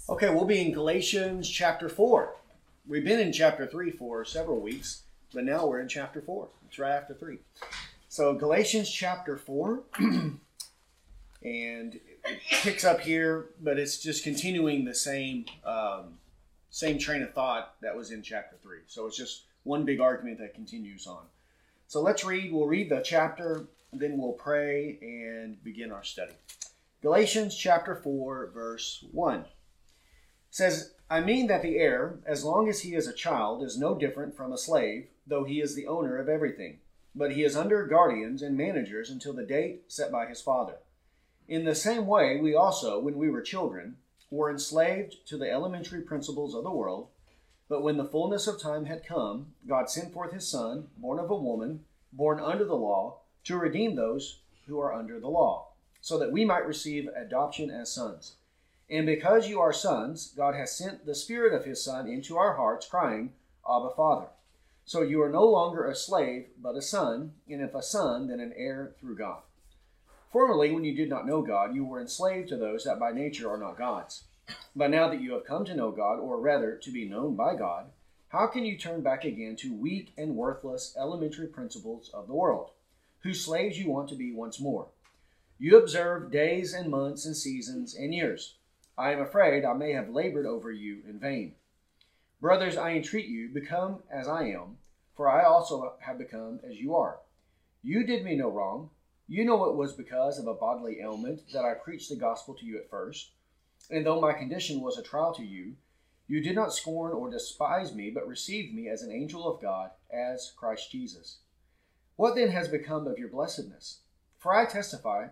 Okay, we'll be in Galatians chapter 4. We've been in chapter 3 for several weeks, but now we're in chapter 4. It's right after 3. So Galatians chapter 4, and it picks up here, but it's just continuing the same train of thought that was in chapter 3. So it's just one big argument that continues on. So let's read. We'll read the chapter, then we'll pray and begin our study. Galatians chapter 4, verse 1. Says, I mean that the heir, as long as he is a child, is no different from a slave, though he is the owner of everything. But he is under guardians and managers until the date set by his father. In the same way, we also, when we were children, were enslaved to the elementary principles of the world. But when the fullness of time had come, God sent forth his Son, born of a woman, born under the law, to redeem those who are under the law, so that we might receive adoption as sons. And because you are sons, God has sent the Spirit of his Son into our hearts, crying, Abba, Father. So you are no longer a slave, but a son, and if a son, then an heir through God. Formerly, when you did not know God, you were enslaved to those that by nature are not God's. But now that you have come to know God, or rather to be known by God, how can you turn back again to weak and worthless elementary principles of the world, whose slaves you want to be once more? You observe days and months and seasons and years. I am afraid I may have labored over you in vain. Brothers, I entreat you, become as I am, for I also have become as you are. You did me no wrong. You know it was because of a bodily ailment that I preached the gospel to you at first. And though my condition was a trial to you, you did not scorn or despise me, but received me as an angel of God, as Christ Jesus. What then has become of your blessedness? For I testify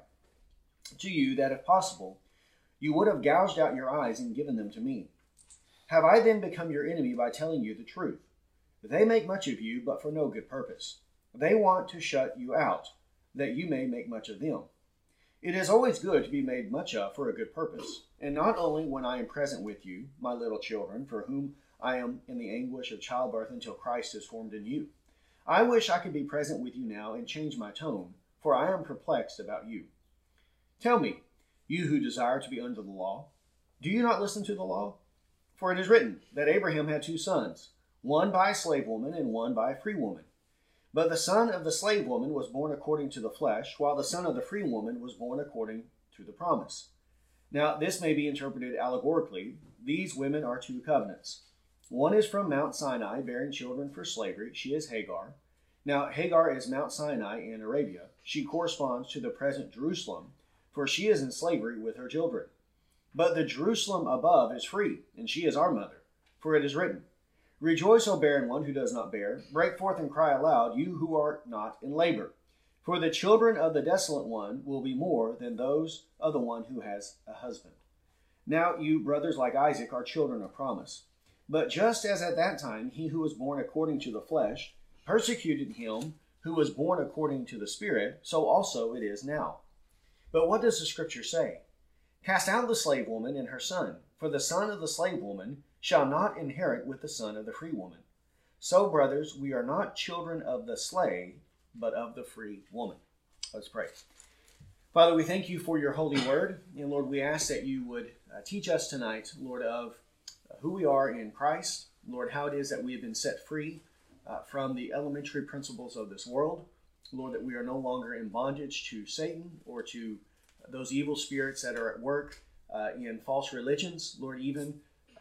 to you that if possible, you would have gouged out your eyes and given them to me. Have I then become your enemy by telling you the truth? They make much of you, but for no good purpose. They want to shut you out, that you may make much of them. It is always good to be made much of for a good purpose, and not only when I am present with you, my little children, for whom I am in the anguish of childbirth until Christ is formed in you. I wish I could be present with you now and change my tone, for I am perplexed about you. Tell me, you who desire to be under the law, do you not listen to the law? For it is written that Abraham had 2 sons, one by a slave woman and one by a free woman. But the son of the slave woman was born according to the flesh, while the son of the free woman was born according to the promise. Now this may be interpreted allegorically. These women are 2 covenants. One is from Mount Sinai, bearing children for slavery. She is Hagar. Now Hagar is Mount Sinai in Arabia. She corresponds to the present Jerusalem, for she is in slavery with her children. But the Jerusalem above is free, and she is our mother. For it is written, Rejoice, O barren one who does not bear. Break forth and cry aloud, you who are not in labor. For the children of the desolate one will be more than those of the one who has a husband. Now you, brothers, like Isaac, are children of promise. But just as at that time he who was born according to the flesh persecuted him who was born according to the Spirit, so also it is now. But what does the Scripture say? Cast out the slave woman and her son, for the son of the slave woman shall not inherit with the son of the free woman. So, brothers, we are not children of the slave, but of the free woman. Let's pray. Father, we thank you for your holy word. And Lord, we ask that you would teach us tonight, Lord, of who we are in Christ. Lord, how it is that we have been set free from the elementary principles of this world. Lord, that we are no longer in bondage to Satan or to those evil spirits that are at work in false religions, Lord, even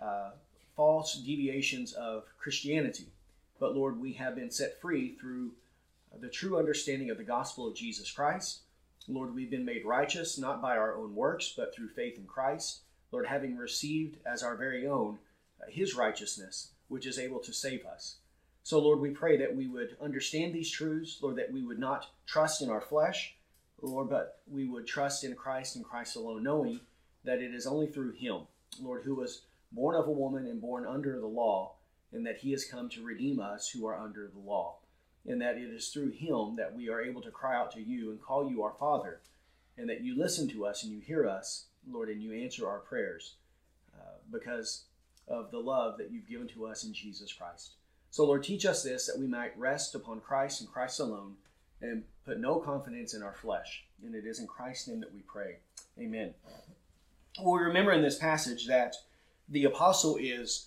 false deviations of Christianity. But Lord, we have been set free through the true understanding of the gospel of Jesus Christ. Lord, we've been made righteous, not by our own works, but through faith in Christ. Lord, having received as our very own his righteousness, which is able to save us. So, Lord, we pray that we would understand these truths, Lord, that we would not trust in our flesh, Lord, but we would trust in Christ and Christ alone, knowing that it is only through him, Lord, who was born of a woman and born under the law, and that he has come to redeem us who are under the law, and that it is through him that we are able to cry out to you and call you our Father, and that you listen to us and you hear us, Lord, and you answer our prayers because of the love that you've given to us in Jesus Christ. So, Lord, teach us this, that we might rest upon Christ and Christ alone and put no confidence in our flesh. And it is in Christ's name that we pray. Amen. Well, we remember in this passage that the apostle is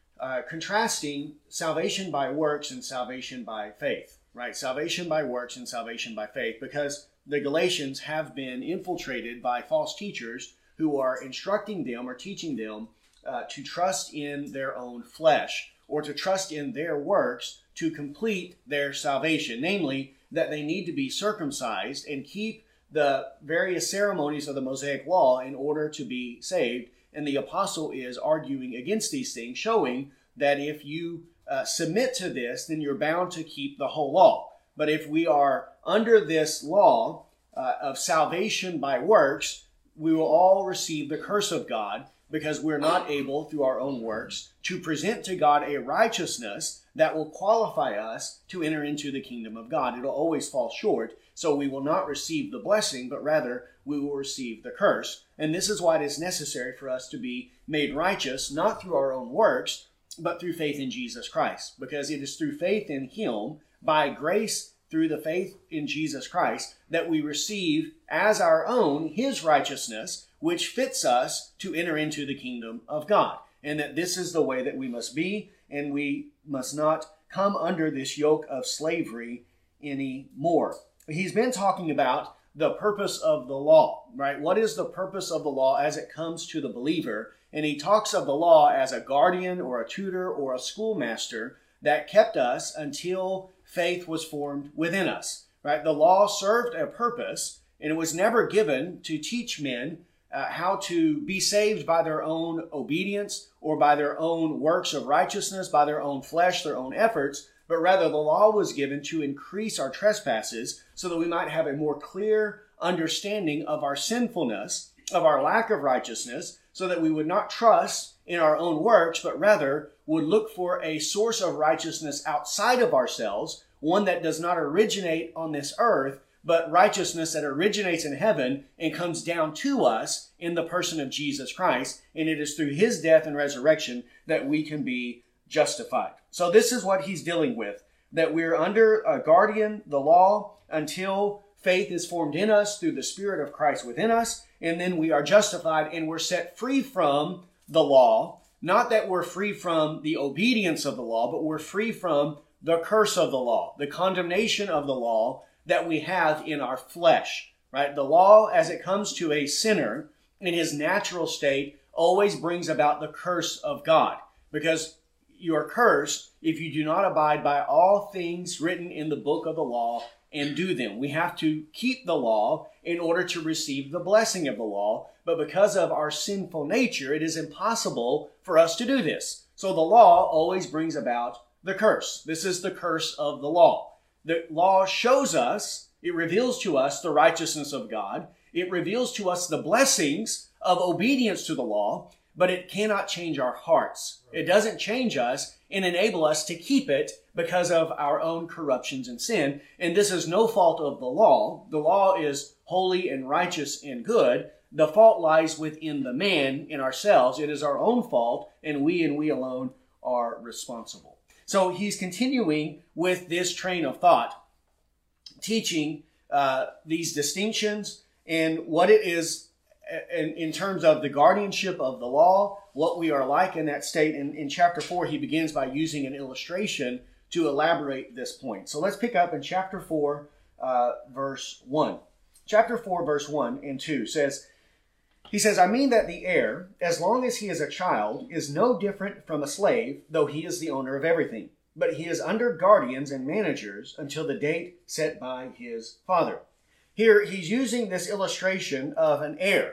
contrasting salvation by works and salvation by faith, right? Salvation by works and salvation by faith, because the Galatians have been infiltrated by false teachers who are instructing them or teaching them to trust in their own flesh or to trust in their works to complete their salvation. Namely, that they need to be circumcised and keep the various ceremonies of the Mosaic law in order to be saved. And the apostle is arguing against these things, showing that if you submit to this, then you're bound to keep the whole law. But if we are under this law of salvation by works, we will all receive the curse of God, because we're not able, through our own works, to present to God a righteousness that will qualify us to enter into the kingdom of God. It'll always fall short, so we will not receive the blessing, but rather we will receive the curse. And this is why it is necessary for us to be made righteous, not through our own works, but through faith in Jesus Christ. Because it is through faith in Him, by grace through the faith in Jesus Christ, that we receive as our own His righteousness, which fits us to enter into the kingdom of God. And that this is the way that we must be, and we must not come under this yoke of slavery anymore. He's been talking about the purpose of the law, right? What is the purpose of the law as it comes to the believer? And he talks of the law as a guardian or a tutor or a schoolmaster that kept us until faith was formed within us, right? The law served a purpose, and it was never given to teach men how to be saved by their own obedience or by their own works of righteousness, by their own flesh, their own efforts, but rather the law was given to increase our trespasses so that we might have a more clear understanding of our sinfulness, of our lack of righteousness, so that we would not trust in our own works, but rather would look for a source of righteousness outside of ourselves, one that does not originate on this earth, but righteousness that originates in heaven and comes down to us in the person of Jesus Christ. And it is through His death and resurrection that we can be justified. So this is what he's dealing with, that we're under a guardian, the law, until faith is formed in us through the Spirit of Christ within us. And then we are justified and we're set free from the law. Not that we're free from the obedience of the law, but we're free from the curse of the law, the condemnation of the law that we have in our flesh, right? The law, as it comes to a sinner in his natural state, always brings about the curse of God, because you are cursed if you do not abide by all things written in the book of the law and do them. We have to keep the law in order to receive the blessing of the law, but because of our sinful nature, it is impossible for us to do this. So the law always brings about the curse. This is the curse of the law. The law shows us, it reveals to us the righteousness of God. It reveals to us the blessings of obedience to the law, but it cannot change our hearts. It doesn't change us and enable us to keep it because of our own corruptions and sin. And this is no fault of the law. The law is holy and righteous and good. The fault lies within the man, in ourselves. It is our own fault, and we alone are responsible. So he's continuing with this train of thought, teaching these distinctions and what it is in terms of the guardianship of the law, what we are like in that state. In chapter 4, he begins by using an illustration to elaborate this point. So let's pick up in chapter 4, verse 1. Chapter 4, verse 1 and 2 says, he says, I mean that the heir, as long as he is a child, is no different from a slave, though he is the owner of everything. But he is under guardians and managers until the date set by his father. Here, he's using this illustration of an heir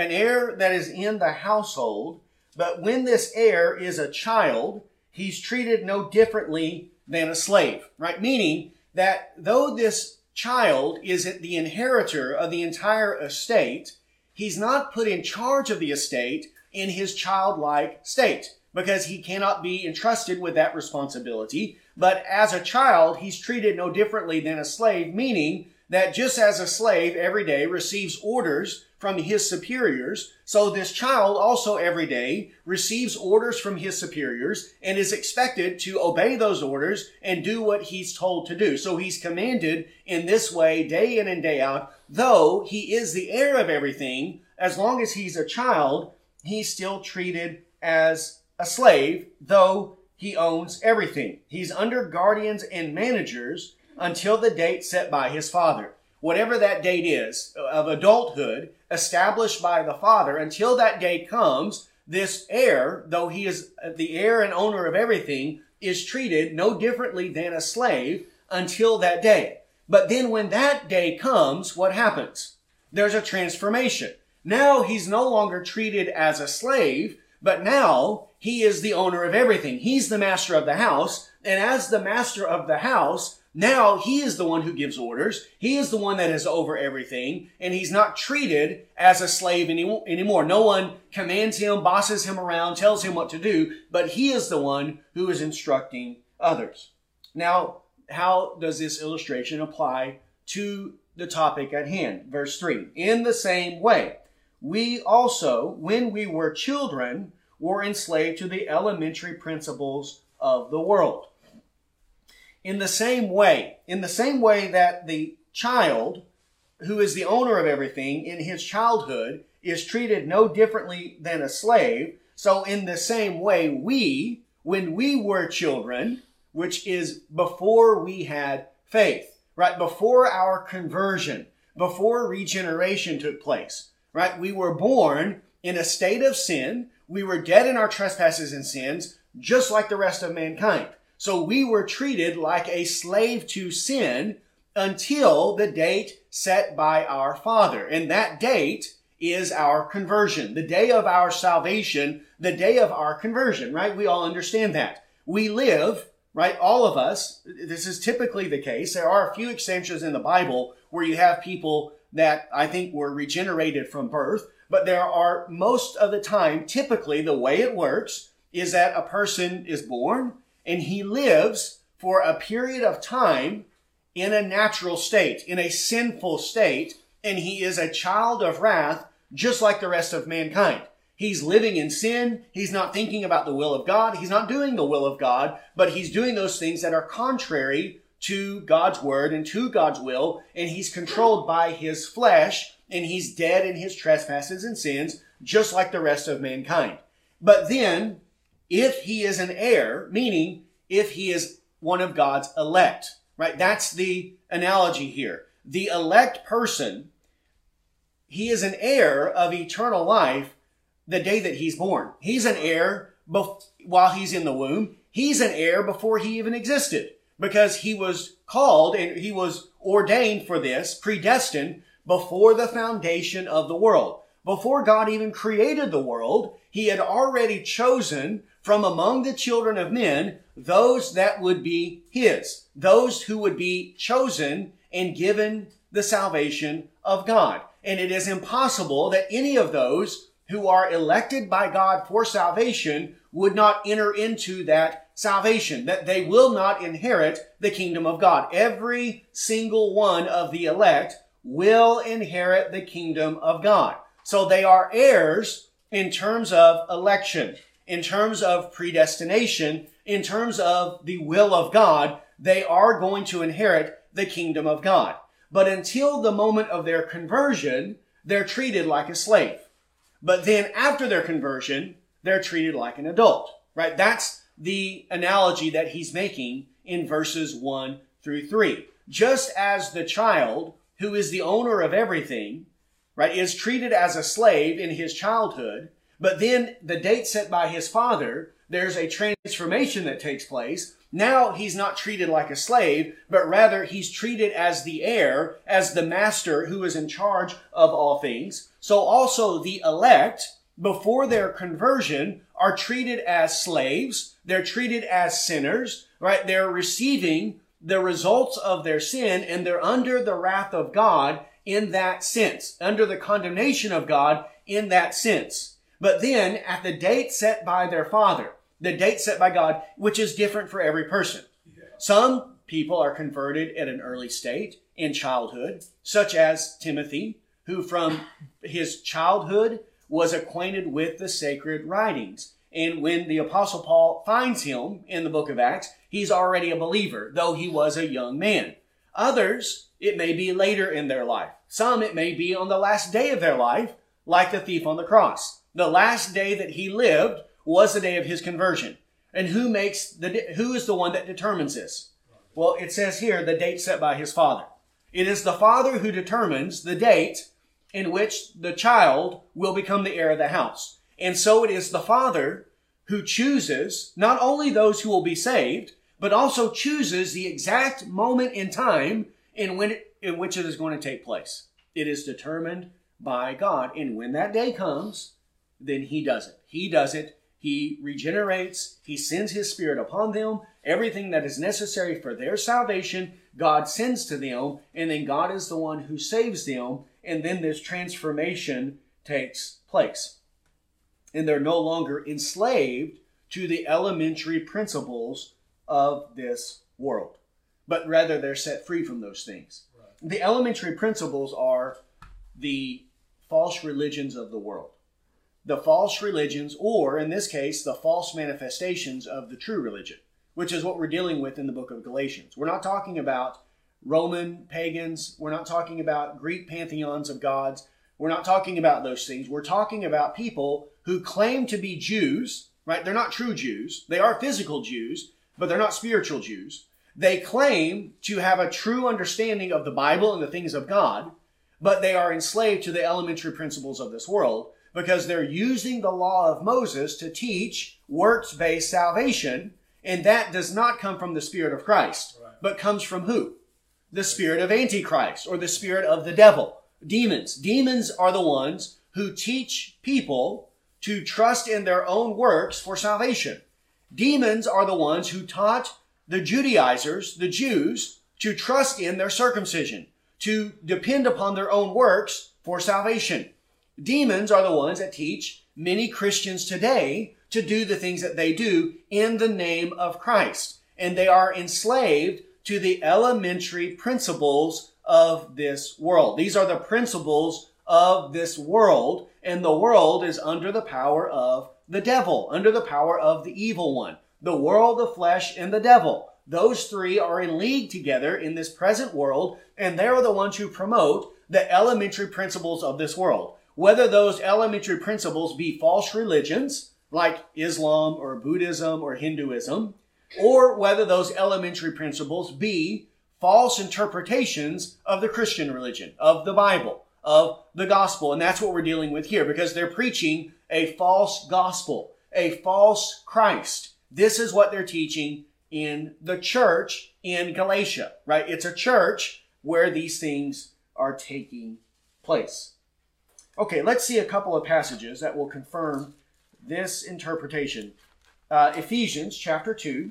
that is in the household. But when this heir is a child, he's treated no differently than a slave, right? Meaning that though this child is the inheritor of the entire estate, he's not put in charge of the estate in his childlike state, because he cannot be entrusted with that responsibility. But as a child, he's treated no differently than a slave, meaning that just as a slave every day receives orders from his superiors, so this child also every day receives orders from his superiors and is expected to obey those orders and do what he's told to do. So he's commanded in this way day in and day out. Though he is the heir of everything, as long as he's a child, he's still treated as a slave, though he owns everything. He's under guardians and managers until the date set by his father. Whatever that date is of adulthood established by the father, until that day comes, this heir, though he is the heir and owner of everything, is treated no differently than a slave until that day. But then when that day comes, what happens? There's a transformation. Now he's no longer treated as a slave, but now he is the owner of everything. He's the master of the house. And as the master of the house, now he is the one who gives orders. He is the one that is over everything. And he's not treated as a slave anymore. No one commands him, bosses him around, tells him what to do. But he is the one who is instructing others. Now, how does this illustration apply to the topic at hand? Verse 3. In the same way, we also, when we were children, were enslaved to the elementary principles of the world. In the same way that the child, who is the owner of everything in his childhood, is treated no differently than a slave, so in the same way we, when we were children, which is before we had faith, right? Before our conversion, before regeneration took place, right? We were born in a state of sin. We were dead in our trespasses and sins, just like the rest of mankind. So we were treated like a slave to sin until the date set by our Father. And that date is our conversion, the day of our salvation, the day of our conversion, right? We all understand that. We live, right? All of us, this is typically the case. There are a few exceptions in the Bible where you have people that I think were regenerated from birth, but there are most of the time, typically the way it works is that a person is born and he lives for a period of time in a natural state, in a sinful state, and he is a child of wrath just like the rest of mankind. He's living in sin. He's not thinking about the will of God. He's not doing the will of God, but he's doing those things that are contrary to God's word and to God's will, and he's controlled by his flesh, and he's dead in his trespasses and sins, just like the rest of mankind. But then, if he is an heir, meaning if he is one of God's elect, right? That's the analogy here. The elect person, he is an heir of eternal life the day that he's born. He's an heir while he's in the womb. He's an heir before he even existed, because he was called and he was ordained for this, predestined before the foundation of the world. Before God even created the world, he had already chosen from among the children of men those that would be his, those who would be chosen and given the salvation of God. And it is impossible that any of those who are elected by God for salvation would not enter into that salvation, that they will not inherit the kingdom of God. Every single one of the elect will inherit the kingdom of God. So they are heirs in terms of election, in terms of predestination, in terms of the will of God. They are going to inherit the kingdom of God. But until the moment of their conversion, they're treated like a slave. But then after their conversion, they're treated like an adult, right? That's the analogy that he's making in verses 1 through 3. Just as the child, who is the owner of everything, right, is treated as a slave in his childhood, but then the date set by his father, there's a transformation that takes place. Now he's not treated like a slave, but rather he's treated as the heir, as the master who is in charge of all things. So also the elect, before their conversion, are treated as slaves. They're treated as sinners, right? They're receiving the results of their sin, and they're under the wrath of God in that sense, under the condemnation of God in that sense. But then at the date set by their father, the date set by God, which is different for every person. Yeah. Some people are converted at an early state in childhood, such as Timothy, who from his childhood was acquainted with the sacred writings. And when the Apostle Paul finds him in the book of Acts, he's already a believer, though he was a young man. Others, it may be later in their life. Some, it may be on the last day of their life, like the thief on the cross. The last day that he lived was the day of his conversion. And who is the one that determines this? Well, it says here the date set by his father. It is the father who determines the date in which the child will become the heir of the house. And so it is the father who chooses not only those who will be saved, but also chooses the exact moment in time in which it is going to take place. It is determined by God. And when that day comes, then he does it. He does it. He regenerates. He sends his Spirit upon them. Everything that is necessary for their salvation, God sends to them. And then God is the one who saves them. And then this transformation takes place. And they're no longer enslaved to the elementary principles of this world, but rather they're set free from those things. Right. The elementary principles are the false religions of the world. The false religions, or in this case, the false manifestations of the true religion, which is what we're dealing with in the book of Galatians. We're not talking about Roman pagans. We're not talking about Greek pantheons of gods. We're not talking about those things. We're talking about people who claim to be Jews, right? They're not true Jews. They are physical Jews, but they're not spiritual Jews. They claim to have a true understanding of the Bible and the things of God, but they are enslaved to the elementary principles of this world because they're using the law of Moses to teach works-based salvation, and that does not come from the Spirit of Christ, but comes from who? The spirit of Antichrist, or the spirit of the devil. Demons. Demons are the ones who teach people to trust in their own works for salvation. Demons are the ones who taught the Judaizers, the Jews, to trust in their circumcision, to depend upon their own works for salvation. Demons are the ones that teach many Christians today to do the things that they do in the name of Christ. And they are enslaved to the elementary principles of this world. These are the principles of this world, and the world is under the power of the devil, under the power of the evil one. The world, the flesh, and the devil. Those three are in league together in this present world, and they are the ones who promote the elementary principles of this world. Whether those elementary principles be false religions, like Islam or Buddhism or Hinduism, or whether those elementary principles be false interpretations of the Christian religion, of the Bible, of the gospel. And that's what we're dealing with here, because they're preaching a false gospel, a false Christ. This is what they're teaching in the church in Galatia, right? It's a church where these things are taking place. Okay, let's see a couple of passages that will confirm this interpretation. Ephesians chapter 2,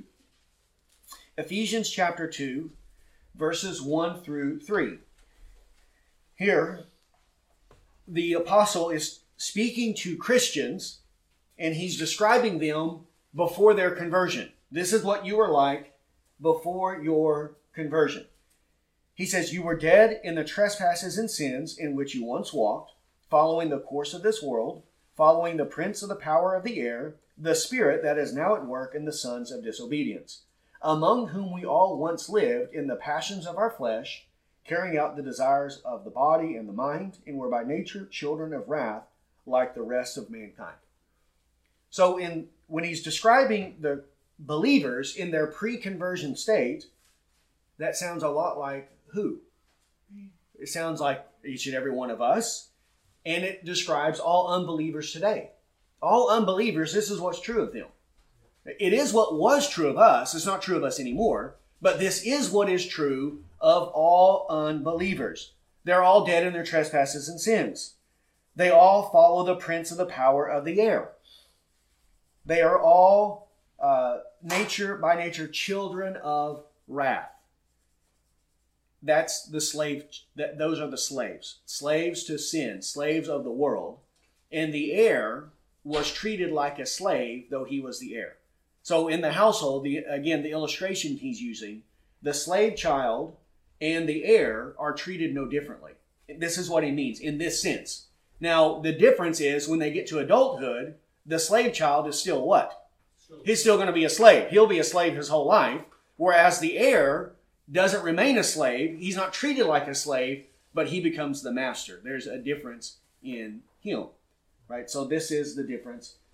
verses 1 through 3. Here, the apostle is speaking to Christians, and he's describing them before their conversion. This is what you were like before your conversion. He says, you were dead in the trespasses and sins in which you once walked, following the course of this world, following the prince of the power of the air, the spirit that is now at work in the sons of disobedience, among whom we all once lived in the passions of our flesh, carrying out the desires of the body and the mind, and were by nature children of wrath, like the rest of mankind. So when he's describing the believers in their pre-conversion state, that sounds a lot like who? It sounds like each and every one of us, and it describes all unbelievers today. All unbelievers, this is what's true of them. It is what was true of us. It's not true of us anymore, but this is what is true of all unbelievers. They're all dead in their trespasses and sins. They all follow the prince of the power of the air. They are all by nature children of wrath. That's the slave. Those are the slaves. Slaves to sin, slaves of the world. And the heir was treated like a slave, though he was the heir. So in the household, the illustration he's using, the slave child and the heir are treated no differently. This is what he means in this sense. Now, the difference is when they get to adulthood, the slave child is still what? He's still going to be a slave. He'll be a slave his whole life, whereas the heir doesn't remain a slave. He's not treated like a slave, but he becomes the master. There's a difference in him, right? So this is the difference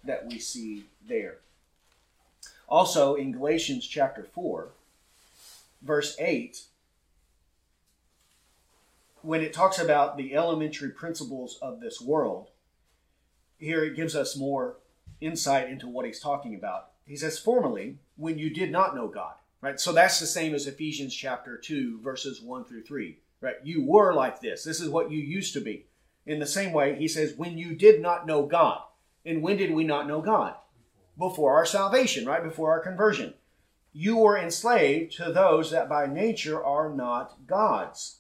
that we see there. Also, in Galatians chapter 4, verse 8, when it talks about the elementary principles of this world, here it gives us more insight into what he's talking about. He says, formerly, when you did not know God, right? So that's the same as Ephesians chapter 2, verses 1 through 3, right? You were like this. This is what you used to be. In the same way, he says, when you did not know God. And when did we not know God? Before our salvation, right? Before our conversion. You were enslaved to those that by nature are not God's.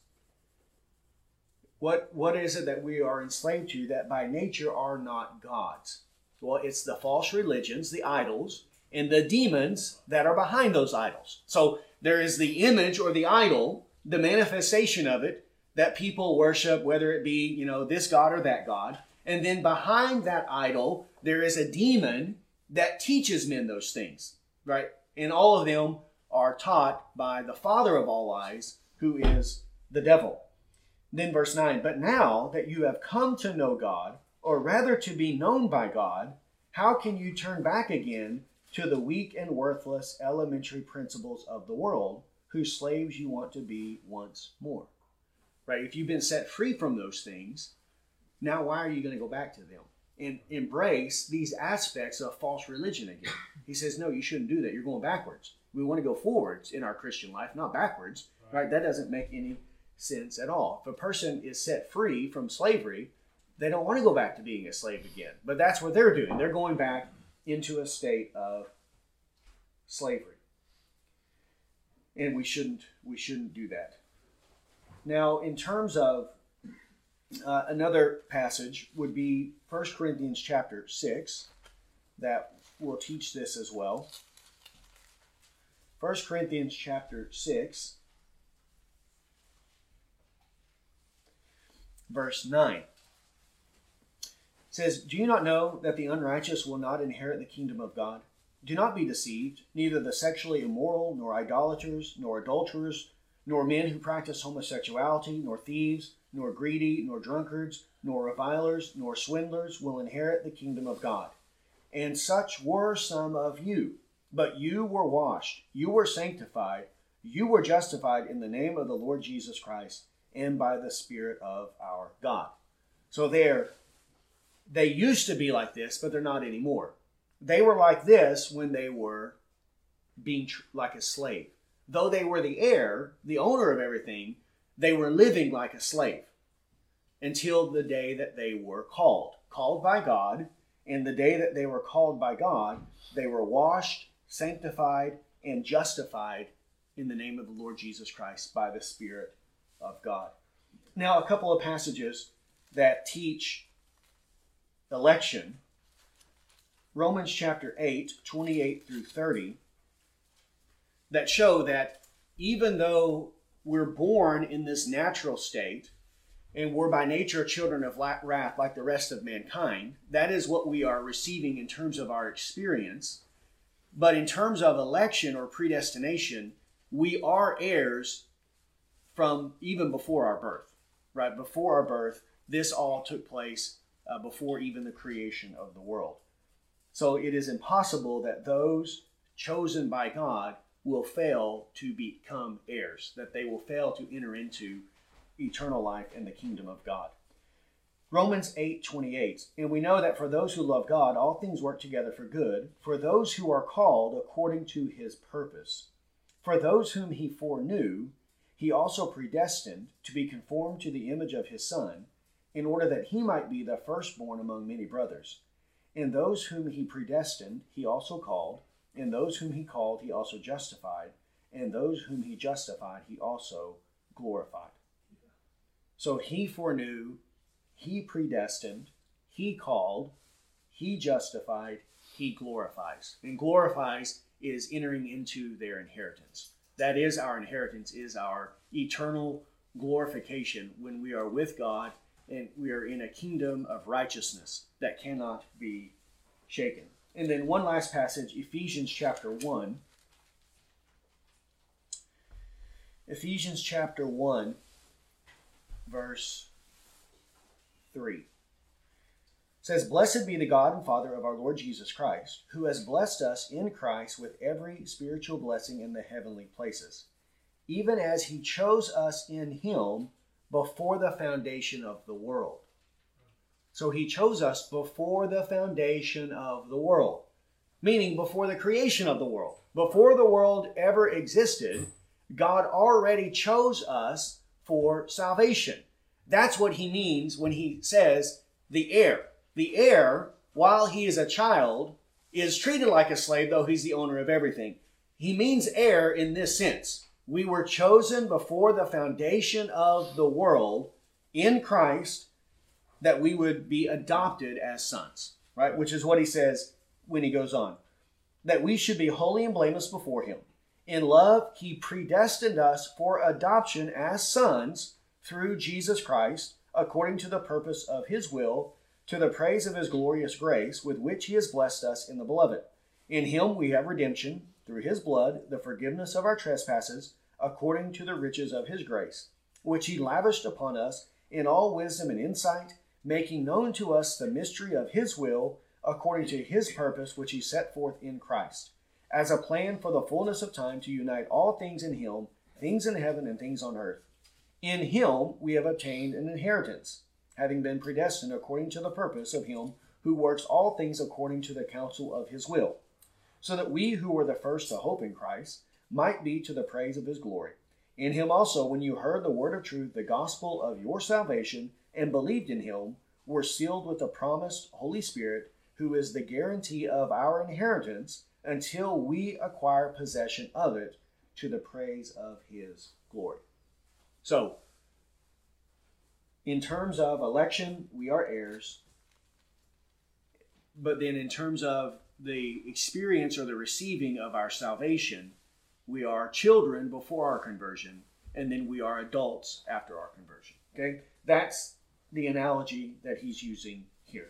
What is it that we are enslaved to that by nature are not God's? Well, it's the false religions, the idols, and the demons that are behind those idols. So there is the image or the idol, the manifestation of it that people worship, whether it be, this God or that God. And then behind that idol, there is a demon that teaches men those things, right? And all of them are taught by the father of all lies, who is the devil. Then verse 9, but now that you have come to know God, or rather to be known by God, how can you turn back again to the weak and worthless elementary principles of the world, whose slaves you want to be once more? Right? If you've been set free from those things, now why are you going to go back to them and embrace these aspects of false religion again? He says, no, you shouldn't do that. You're going backwards. We want to go forwards in our Christian life, not backwards. Right? That doesn't make any sense at all. If a person is set free from slavery, they don't want to go back to being a slave again. But that's what they're doing. They're going back into a state of slavery. And we shouldn't do that. Now, in terms of another passage would be 1 Corinthians chapter 6 that will teach this as well. 1 Corinthians chapter 6, verse 9. It says, do you not know that the unrighteous will not inherit the kingdom of God? Do not be deceived. Neither the sexually immoral, nor idolaters, nor adulterers, nor men who practice homosexuality, nor thieves, nor greedy, nor drunkards, nor revilers, nor swindlers will inherit the kingdom of God. And such were some of you. But you were washed, you were sanctified, you were justified in the name of the Lord Jesus Christ and by the Spirit of our God. So they used to be like this, but they're not anymore. They were like this when they were being like a slave. Though they were the heir, the owner of everything, they were living like a slave until the day that they were called by God. And the day that they were called by God, they were washed, sanctified, and justified in the name of the Lord Jesus Christ by the Spirit of God. Now, a couple of passages that teach election. Romans chapter 8, 28 through 30, that show that even though we're born in this natural state, and we're by nature children of wrath like the rest of mankind, that is what we are receiving in terms of our experience. But in terms of election or predestination, we are heirs from even before our birth, right? Before our birth, this all took place before even the creation of the world. So it is impossible that those chosen by God will fail to become heirs, that they will fail to enter into eternal life and the kingdom of God. Romans 8:28, and we know that for those who love God, all things work together for good, for those who are called according to his purpose. For those whom he foreknew, he also predestined to be conformed to the image of his Son, in order that he might be the firstborn among many brothers. And those whom he predestined, he also called, and those whom he called, he also justified, and those whom he justified, he also glorified. So he foreknew, he predestined, he called, he justified, he glorifies. And glorifies is entering into their inheritance. That is our inheritance, is our eternal glorification when we are with God and we are in a kingdom of righteousness that cannot be shaken. And then one last passage, Ephesians chapter 1. Ephesians chapter 1, verse 3. says, "Blessed be the God and Father of our Lord Jesus Christ, who has blessed us in Christ with every spiritual blessing in the heavenly places, even as he chose us in him before the foundation of the world." So he chose us before the foundation of the world, meaning before the creation of the world. Before the world ever existed, God already chose us for salvation. That's what he means when he says the heir. The heir, while he is a child, is treated like a slave, though he's the owner of everything. He means heir in this sense. We were chosen before the foundation of the world in Christ that we would be adopted as sons, right? Which is what he says when he goes on. That we should be holy and blameless before him. In love, he predestined us for adoption as sons through Jesus Christ, according to the purpose of his will, to the praise of his glorious grace, with which he has blessed us in the beloved. In him we have redemption, through his blood, the forgiveness of our trespasses, according to the riches of his grace, which he lavished upon us in all wisdom and insight, making known to us the mystery of his will, according to his purpose, which he set forth in Christ, as a plan for the fullness of time to unite all things in him, things in heaven and things on earth. In him we have obtained an inheritance, having been predestined according to the purpose of him who works all things according to the counsel of his will, so that we who were the first to hope in Christ might be to the praise of his glory. In him also, when you heard the word of truth, the gospel of your salvation, and believed in him, were sealed with the promised Holy Spirit, who is the guarantee of our inheritance until we acquire possession of it, to the praise of his glory. So, in terms of election, we are heirs. But then in terms of the experience or the receiving of our salvation, we are children before our conversion, and then we are adults after our conversion. Okay? That's the analogy that he's using here.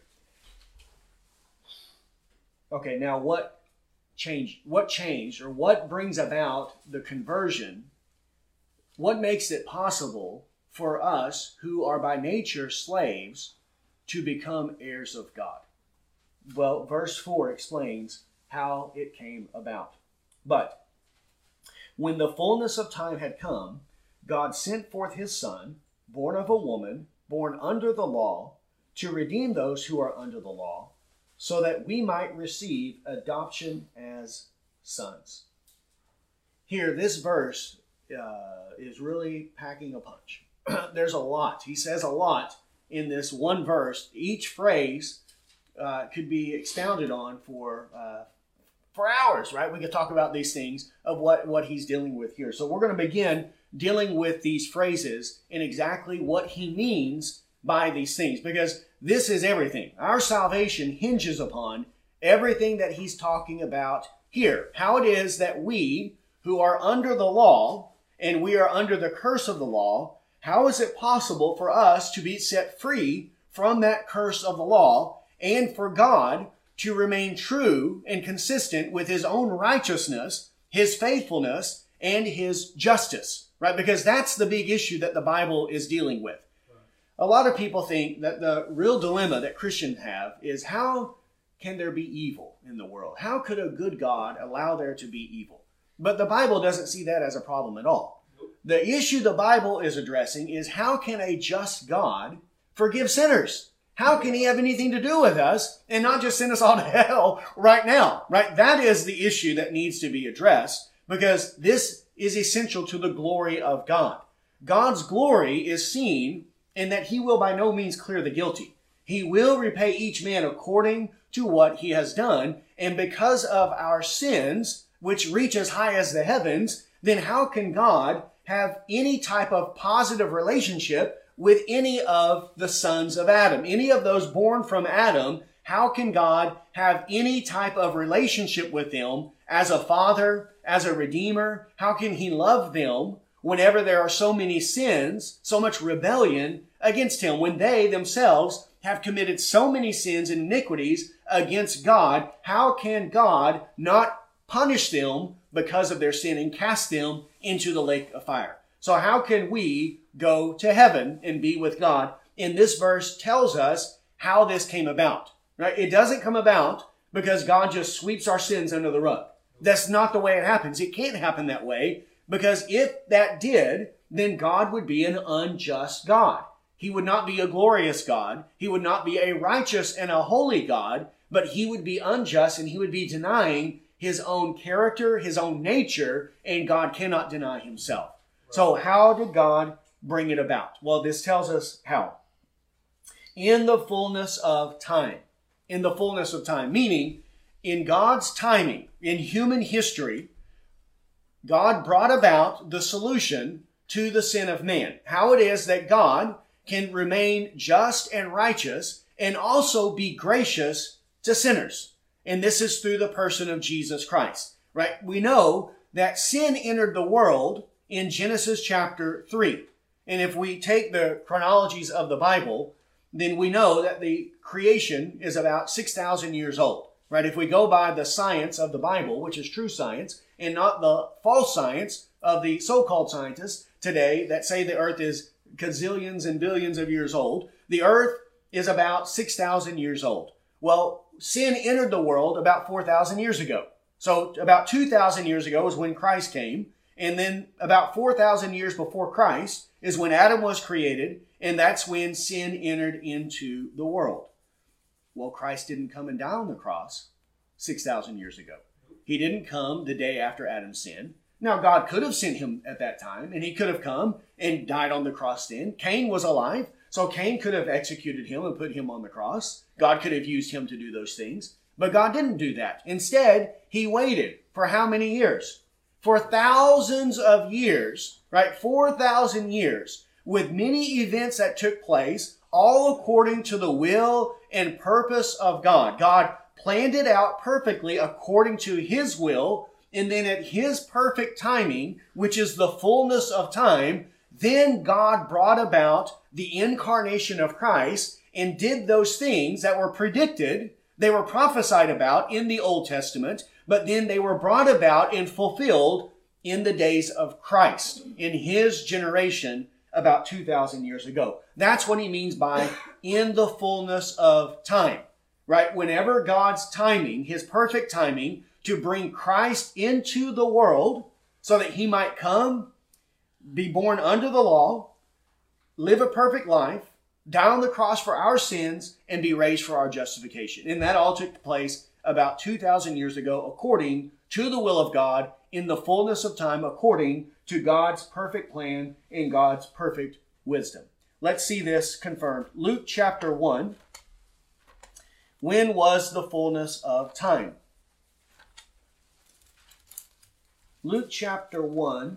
Okay, now what changed, or what brings about the conversion? What makes it possible for us who are by nature slaves to become heirs of God? Well, verse 4 explains how it came about. But when the fullness of time had come, God sent forth his Son, born of a woman, born under the law, to redeem those who are under the law, so that we might receive adoption as sons. Here, this verse is really packing a punch. There's a lot. He says a lot in this one verse. Each phrase could be expounded on for hours, right? We could talk about these things of what he's dealing with here. So we're going to begin dealing with these phrases and exactly what he means by these things, because this is everything. Our salvation hinges upon everything that he's talking about here. How it is that we, who are under the law, and we are under the curse of the law, how is it possible for us to be set free from that curse of the law, and for God to remain true and consistent with his own righteousness, his faithfulness, and his justice, right? Because that's the big issue that the Bible is dealing with. A lot of people think that the real dilemma that Christians have is, how can there be evil in the world? How could a good God allow there to be evil? But the Bible doesn't see that as a problem at all. The issue the Bible is addressing is, how can a just God forgive sinners? How can he have anything to do with us and not just send us all to hell right now, right? That is the issue that needs to be addressed, because this is essential to the glory of God. God's glory is seen in that he will by no means clear the guilty. He will repay each man according to what he has done. And because of our sins, which reach as high as the heavens, then how can God have any type of positive relationship with any of the sons of Adam? Any of those born from Adam, how can God have any type of relationship with them as a father, as a redeemer? How can he love them whenever there are so many sins, so much rebellion against him, when they themselves have committed so many sins and iniquities against God? How can God not punish them because of their sin and cast them into the lake of fire? So how can we go to heaven and be with God? And this verse tells us how this came about. Right? It doesn't come about because God just sweeps our sins under the rug. That's not the way it happens. It can't happen that way, because if that did, then God would be an unjust God. He would not be a glorious God. He would not be a righteous and a holy God, but he would be unjust, and he would be denying his own character, his own nature, and God cannot deny himself. Right. So how did God bring it about? Well, this tells us how. In the fullness of time. In the fullness of time, meaning in God's timing, in human history, God brought about the solution to the sin of man. How it is that God can remain just and righteous and also be gracious to sinners. And this is through the person of Jesus Christ, right? We know that sin entered the world in Genesis chapter 3. And if we take the chronologies of the Bible, then we know that the creation is about 6,000 years old, right? If we go by the science of the Bible, which is true science, and not the false science of the so-called scientists today that say the earth is gazillions and billions of years old, the earth is about 6,000 years old. Well, sin entered the world about 4,000 years ago. So about 2,000 years ago is when Christ came. And then about 4,000 years before Christ is when Adam was created. And that's when sin entered into the world. Well, Christ didn't come and die on the cross 6,000 years ago. He didn't come the day after Adam sinned. Now, God could have sent him at that time, and he could have come and died on the cross then. Cain was alive, so Cain could have executed him and put him on the cross. God could have used him to do those things, but God didn't do that. Instead, he waited for how many years? For thousands of years, right? 4,000 years, with many events that took place, all according to the will and purpose of God. God planned it out perfectly according to his will, and then at his perfect timing, which is the fullness of time, then God brought about the incarnation of Christ and did those things that were predicted, they were prophesied about in the Old Testament, but then they were brought about and fulfilled in the days of Christ, in his generation about 2,000 years ago. That's what he means by in the fullness of time, right? Whenever God's timing, his perfect timing, to bring Christ into the world so that he might come, be born under the law, live a perfect life, die on the cross for our sins, and be raised for our justification. And that all took place about 2,000 years ago according to the will of God in the fullness of time, according to God's perfect plan and God's perfect wisdom. Let's see this confirmed. Luke chapter 1. When was the fullness of time? Luke chapter 1,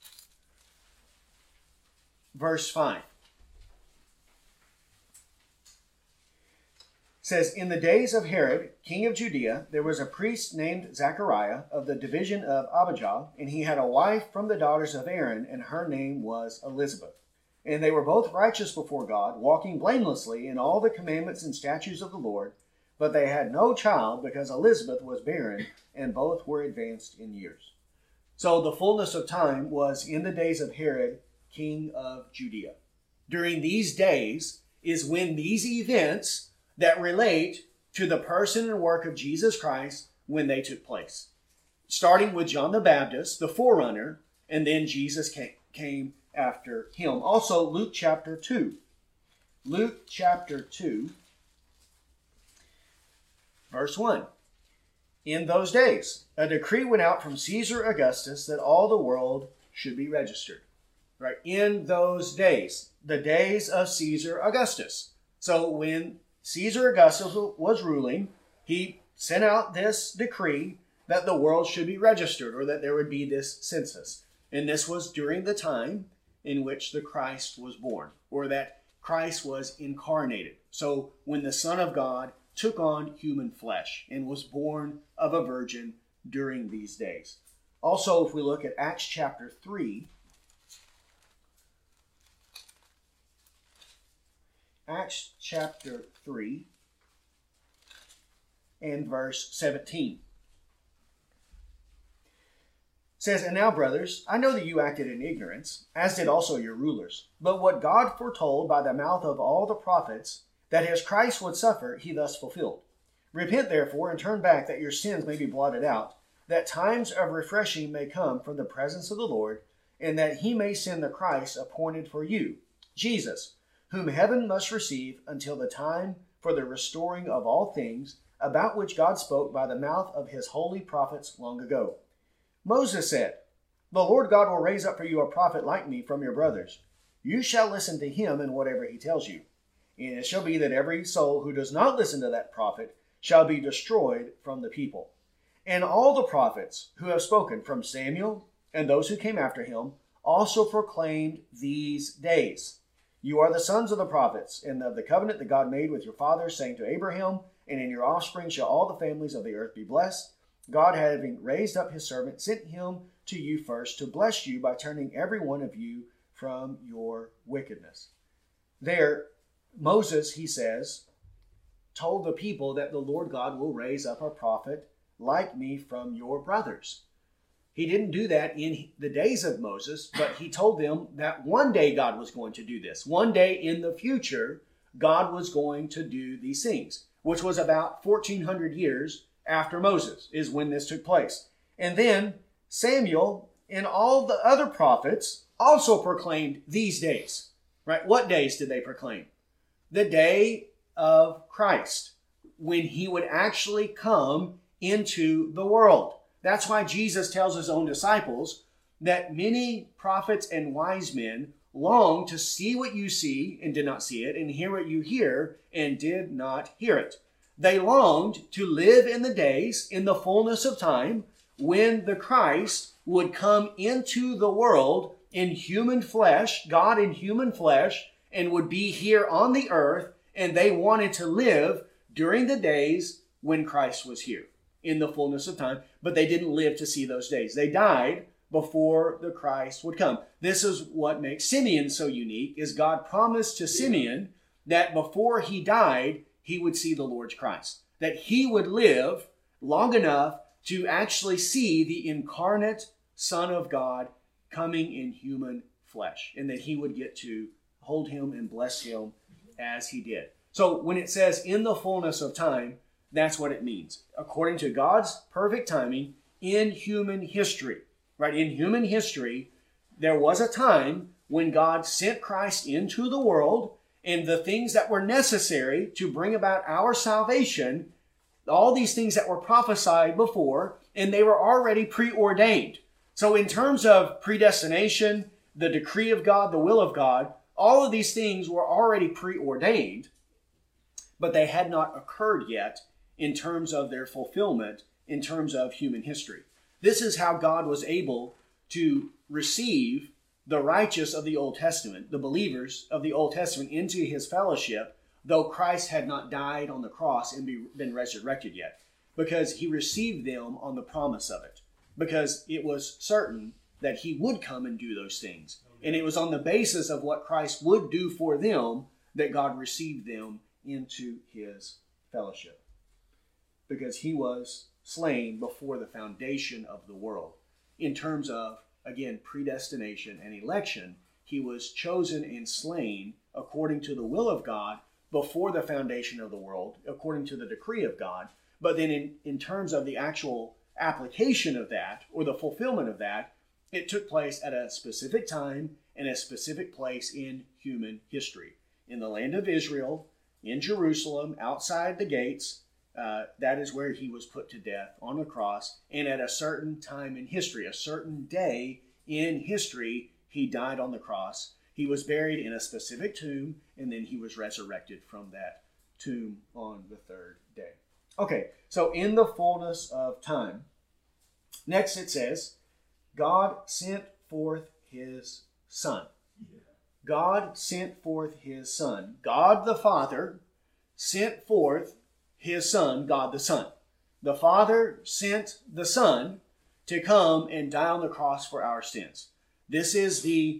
verse 5. Says, in the days of Herod, king of Judea, there was a priest named Zechariah of the division of Abijah, and he had a wife from the daughters of Aaron, and her name was Elizabeth. And they were both righteous before God, walking blamelessly in all the commandments and statutes of the Lord. But they had no child because Elizabeth was barren, and both were advanced in years. So the fullness of time was in the days of Herod, king of Judea. During these days is when these events that relate to the person and work of Jesus Christ, when they took place. Starting with John the Baptist, the forerunner, and then Jesus came after him. Also, Luke chapter 2. Luke chapter 2, verse 1. In those days, a decree went out from Caesar Augustus that all the world should be registered. Right? In those days, the days of Caesar Augustus. So when Caesar Augustus was ruling, he sent out this decree that the world should be registered, or that there would be this census. And this was during the time in which the Christ was born, or that Christ was incarnated. So when the Son of God took on human flesh and was born of a virgin during these days. Also, if we look at Acts chapter 3, Acts chapter 3 and verse 17. Says, and now, brothers, I know that you acted in ignorance, as did also your rulers. But what God foretold by the mouth of all the prophets, that as Christ would suffer, he thus fulfilled. Repent therefore and turn back, that your sins may be blotted out, that times of refreshing may come from the presence of the Lord, and that he may send the Christ appointed for you, Jesus, whom heaven must receive until the time for the restoring of all things, about which God spoke by the mouth of his holy prophets long ago. Moses said, the Lord God will raise up for you a prophet like me from your brothers. You shall listen to him in whatever he tells you. And it shall be that every soul who does not listen to that prophet shall be destroyed from the people. And all the prophets who have spoken from Samuel and those who came after him also proclaimed these days. You are the sons of the prophets and of the covenant that God made with your fathers, saying to Abraham, and in your offspring shall all the families of the earth be blessed. God, having raised up his servant, sent him to you first to bless you by turning every one of you from your wickedness. There, Moses, he says, told the people that the Lord God will raise up a prophet like me from your brothers. He didn't do that in the days of Moses, but he told them that one day God was going to do this. One day in the future, God was going to do these things, which was about 1,400 years after Moses is when this took place. And then Samuel and all the other prophets also proclaimed these days. Right? What days did they proclaim? The day of Christ, when he would actually come into the world. That's why Jesus tells his own disciples that many prophets and wise men long to see what you see and did not see it, and hear what you hear and did not hear it. They longed to live in the days, in the fullness of time, when the Christ would come into the world in human flesh, God in human flesh, and would be here on the earth, and they wanted to live during the days when Christ was here in the fullness of time, but they didn't live to see those days. They died before the Christ would come. This is what makes Simeon so unique, is God promised to Simeon that before he died, he would see the Lord's Christ, that he would live long enough to actually see the incarnate Son of God coming in human flesh, and that he would get to hold him and bless him as he did. So when it says in the fullness of time, that's what it means. According to God's perfect timing in human history, right? In human history, there was a time when God sent Christ into the world, and the things that were necessary to bring about our salvation, all these things that were prophesied before, and they were already preordained. So in terms of predestination, the decree of God, the will of God, all of these things were already preordained, but they had not occurred yet in terms of their fulfillment, in terms of human history. This is how God was able to receive the righteous of the Old Testament, the believers of the Old Testament, into his fellowship, though Christ had not died on the cross and been resurrected yet, because he received them on the promise of it, because it was certain that he would come and do those things. And it was on the basis of what Christ would do for them that God received them into his fellowship, because he was slain before the foundation of the world. In terms of, again, predestination and election, he was chosen and slain according to the will of God before the foundation of the world, according to the decree of God. But then in terms of the actual application of that, or the fulfillment of that, it took place at a specific time and a specific place in human history. In the land of Israel, in Jerusalem, outside the gates, that is where he was put to death on a cross. And at a certain time in history, a certain day in history, he died on the cross. He was buried in a specific tomb, and then he was resurrected from that tomb on the third day. Okay, so in the fullness of time. Next it says, God sent forth his Son. God sent forth his Son. God the Father sent forth his Son, God the Son. The Father sent the Son to come and die on the cross for our sins. This is the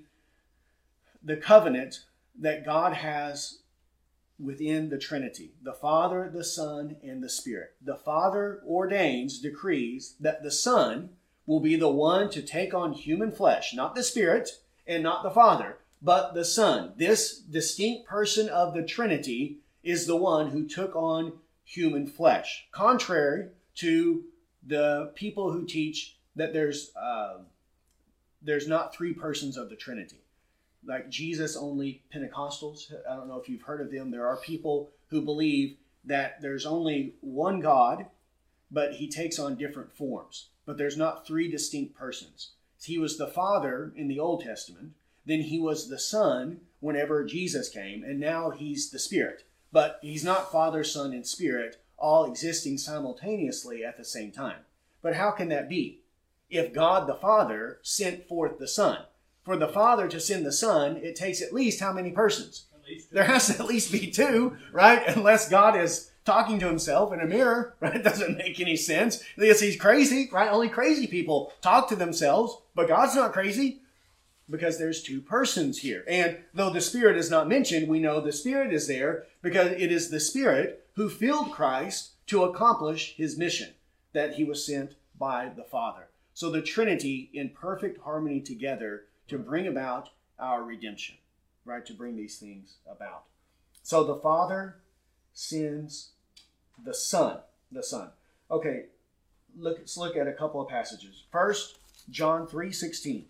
covenant that God has within the Trinity. The Father, the Son, and the Spirit. The Father ordains, decrees that the Son will be the one to take on human flesh, not the Spirit and not the Father, but the Son. This distinct person of the Trinity is the one who took on human flesh, contrary to the people who teach that there's not three persons of the Trinity. Like Jesus only Pentecostals. I don't know if you've heard of them. There are people who believe that there's only one God, but he takes on different forms. But there's not three distinct persons. He was the Father in the Old Testament. Then he was the Son whenever Jesus came. And now he's the Spirit. But he's not Father, Son, and Spirit all existing simultaneously at the same time. But how can that be? If God the Father sent forth the Son. For the Father to send the Son, it takes at least how many persons? There has to at least be two, right? Unless God is talking to himself in a mirror, right? It doesn't make any sense. Because he's crazy, right? Only crazy people talk to themselves, but God's not crazy because there's two persons here. And though the Spirit is not mentioned, we know the Spirit is there because it is the Spirit who filled Christ to accomplish his mission that he was sent by the Father. So the Trinity in perfect harmony together to bring about our redemption, right? To bring these things about. So the Father sends the Son. The Son. Okay, let's look at a couple of passages. First, John 3:16.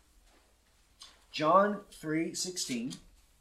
John 3:16.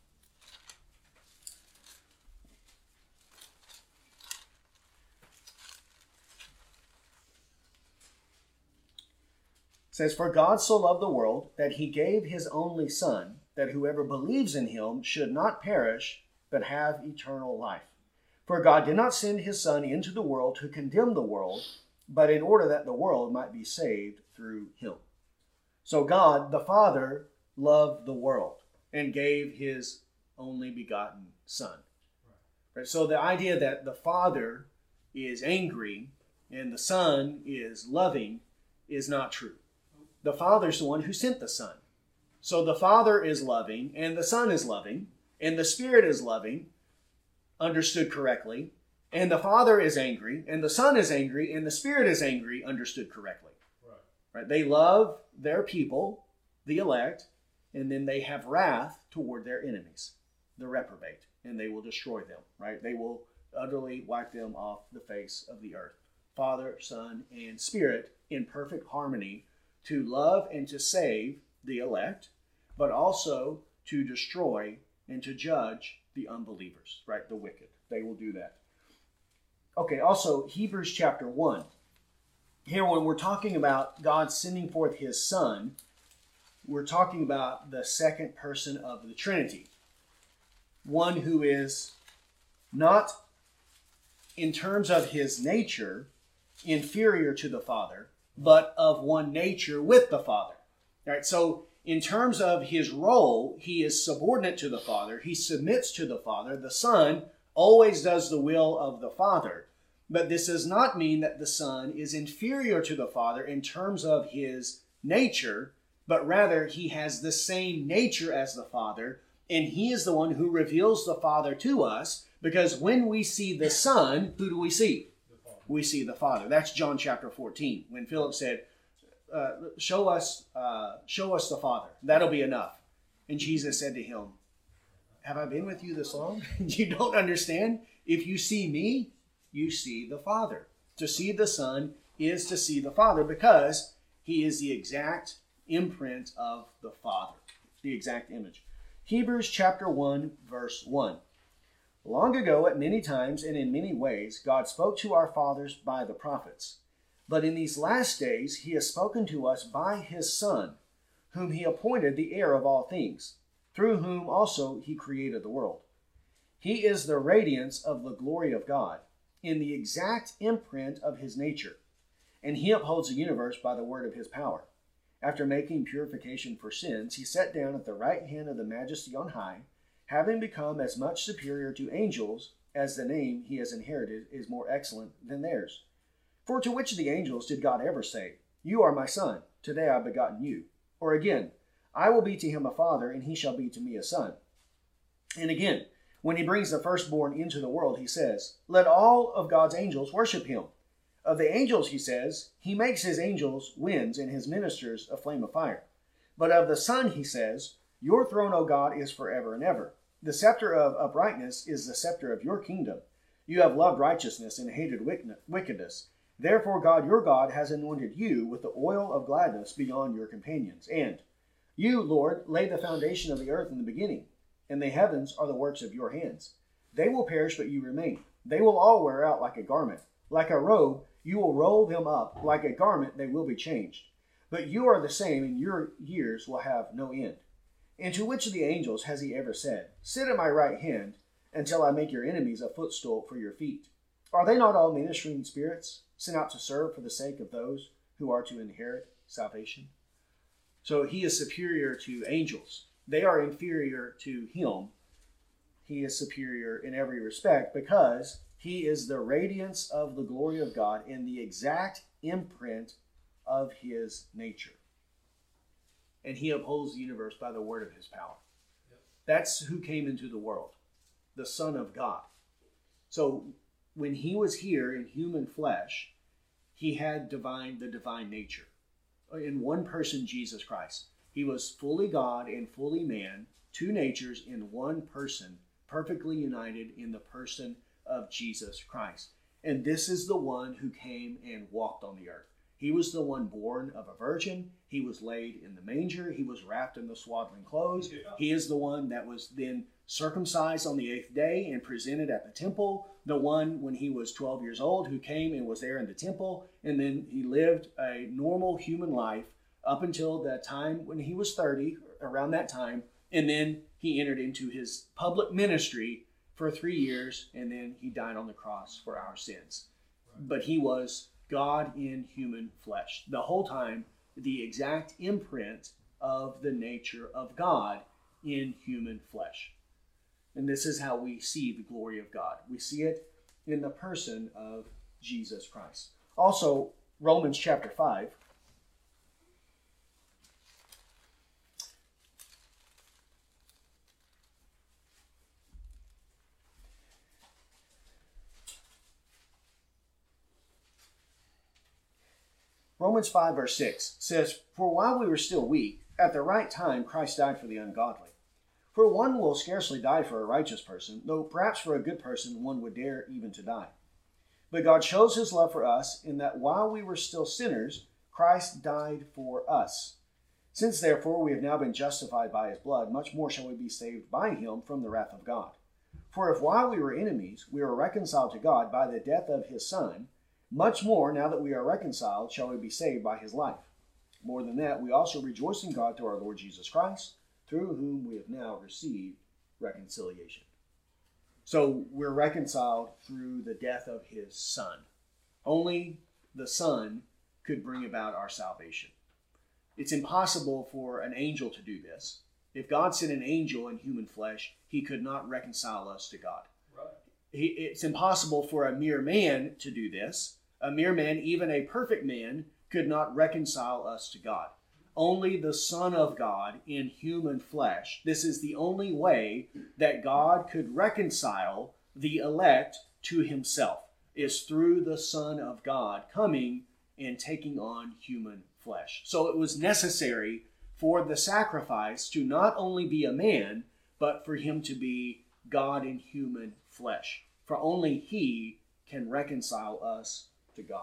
Says, "For God so loved the world that he gave his only Son, that whoever believes in him should not perish, but have eternal life. For God did not send his Son into the world to condemn the world, but in order that the world might be saved through him." So God, the Father, loved the world and gave his only begotten Son. Right? So the idea that the Father is angry and the Son is loving is not true. The Father's the one who sent the Son. So the Father is loving, and the Son is loving, and the Spirit is loving, understood correctly, and the Father is angry, and the Son is angry, and the Spirit is angry, understood correctly. Right? They love their people, the elect, and then they have wrath toward their enemies, the reprobate, and they will destroy them. Right? They will utterly wipe them off the face of the earth. Father, Son, and Spirit in perfect harmony to love and to save the elect, but also to destroy and to judge the unbelievers, right? The wicked. They will do that. Okay, also Hebrews chapter 1. Here when we're talking about God sending forth his Son, we're talking about the second person of the Trinity. One who is not, in terms of his nature, inferior to the Father, but of one nature with the Father. All right, so in terms of his role, he is subordinate to the Father. He submits to the Father. The Son always does the will of the Father. But this does not mean that the Son is inferior to the Father in terms of his nature, but rather he has the same nature as the Father, and he is the one who reveals the Father to us, because when we see the Son, who do we see? We see the Father. That's John chapter 14, when Philip said, show us the Father. That'll be enough. And Jesus said to him, have I been with you this long? You don't understand? If you see me, you see the Father. To see the Son is to see the Father, because he is the exact imprint of the Father, the exact image. Hebrews chapter 1, verse 1. Long ago, at many times and in many ways, God spoke to our fathers by the prophets. But in these last days, he has spoken to us by his Son, whom he appointed the heir of all things, through whom also he created the world. He is the radiance of the glory of God, in the exact imprint of his nature, and he upholds the universe by the word of his power. After making purification for sins, he sat down at the right hand of the Majesty on high, having become as much superior to angels as the name he has inherited is more excellent than theirs. For to which of the angels did God ever say, "You are my son, today I have begotten you"? Or again, "I will be to him a father, and he shall be to me a son"? And again, when he brings the firstborn into the world, he says, "Let all of God's angels worship him." Of the angels, he says, "He makes his angels winds and his ministers a flame of fire." But of the Son, he says, "Your throne, O God, is forever and ever. The scepter of uprightness is the scepter of your kingdom. You have loved righteousness and hated wickedness. Therefore God your God has anointed you with the oil of gladness beyond your companions. And you, Lord, laid the foundation of the earth in the beginning, and the heavens are the works of your hands. They will perish, but you remain. They will all wear out like a garment. Like a robe, you will roll them up. Like a garment, they will be changed. But you are the same, and your years will have no end. And to which of the angels has he ever said, sit at my right hand until I make your enemies a footstool for your feet? Are they not all ministering spirits, sent out to serve for the sake of those who are to inherit salvation? So he is superior to angels. They are inferior to him. He is superior in every respect because he is the radiance of the glory of God and the exact imprint of his nature. And he upholds the universe by the word of his power. Yep. That's who came into the world, the Son of God. So when he was here in human flesh, he had the divine nature. In one person, Jesus Christ. He was fully God and fully man, two natures in one person, perfectly united in the person of Jesus Christ. And this is the one who came and walked on the earth. He was the one born of a virgin. He was laid in the manger. He was wrapped in the swaddling clothes. Yeah. He is the one that was then circumcised on the 8th day and presented at the temple. The one when he was 12 years old who came and was there in the temple. And then he lived a normal human life up until the time when he was 30, around that time. And then he entered into his public ministry for 3 years. And then he died on the cross for our sins. Right. But he was God in human flesh. The whole time, the exact imprint of the nature of God in human flesh. And this is how we see the glory of God. We see it in the person of Jesus Christ. Also, Romans chapter 5. Romans 5 verse 6 says, for while we were still weak, at the right time Christ died for the ungodly. For one will scarcely die for a righteous person, though perhaps for a good person one would dare even to die. But God shows his love for us in that while we were still sinners, Christ died for us. Since therefore we have now been justified by his blood, much more shall we be saved by him from the wrath of God. For if while we were enemies, we were reconciled to God by the death of his Son, much more, now that we are reconciled, shall we be saved by his life. More than that, we also rejoice in God through our Lord Jesus Christ, through whom we have now received reconciliation. So we're reconciled through the death of his Son. Only the Son could bring about our salvation. It's impossible for an angel to do this. If God sent an angel in human flesh, he could not reconcile us to God. Right. It's impossible for a mere man to do this. A mere man, even a perfect man, could not reconcile us to God. Only the Son of God in human flesh. This is the only way that God could reconcile the elect to himself, is through the Son of God coming and taking on human flesh. So it was necessary for the sacrifice to not only be a man, but for him to be God in human flesh. For only he can reconcile us to God.